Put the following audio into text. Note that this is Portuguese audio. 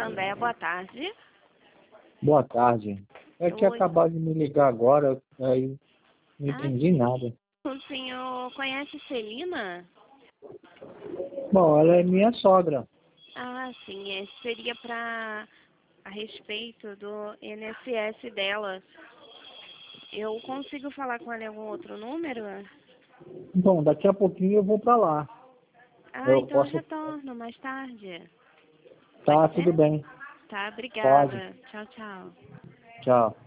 Santander, boa tarde. Boa tarde. É que Oi. acabaram de me ligar agora, aí não entendi sim. nada. O senhor conhece Celina? Bom, ela é minha sogra. Sim, seria a respeito do INSS dela. Eu consigo falar com ela em algum outro número? Bom, daqui a pouquinho eu vou pra lá. Então eu Posso... retorno mais tarde. Tá, Pode tudo ser? bem. Tá, Pode. obrigada. Tchau, tchau. Tchau.